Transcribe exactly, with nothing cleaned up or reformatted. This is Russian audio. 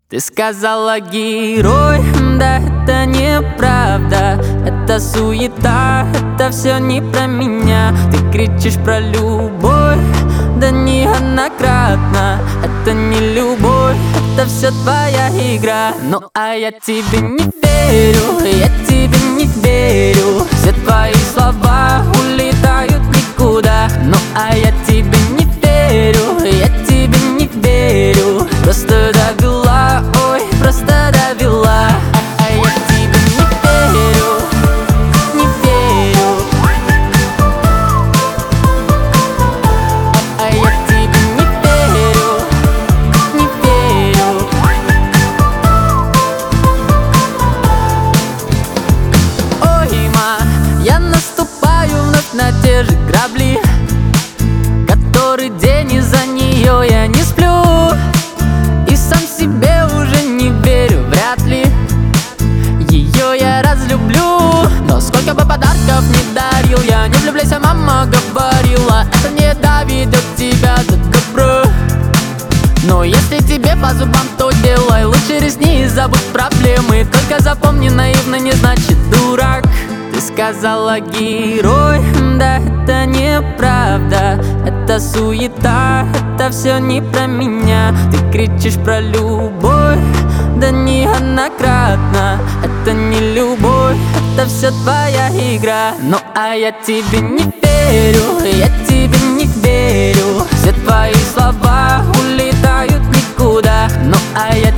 Ты сказала герой, да это неправда. Это суета, это все не про меня. Ты кричишь про любовь, да неоднократно. Это не любовь, это все твоя игра. Ну а я тебе не верю, я тебе не верю. Все твои слова улетают никуда. Ну а я тебе не верю, я тебе не верю. Просто довела, ой, просто довела. А я тебе не верю, не верю. А я тебе не верю, не верю. Ой, ма, я наступаю вновь на те же грабли. Который день из-за нее я не сплю. И сам себе уже не верю, вряд ли ее я разлюблю. Но сколько бы подарков не дарил, я не влюбляйся, мама говорила. Это не доведет тебя до добра. Но если тебе по зубам, то делай лучше ресни и забудь проблемы. Только запомни, наивно не значит дурак. Ты сказала герой, да это неправда. Это суета, это все не про меня. Ты кричишь про любовь, да неоднократно. Это не любовь, это все твоя игра. Ну а я тебе не верю, я тебе не верю. Все твои слова улетают никуда. Ну а я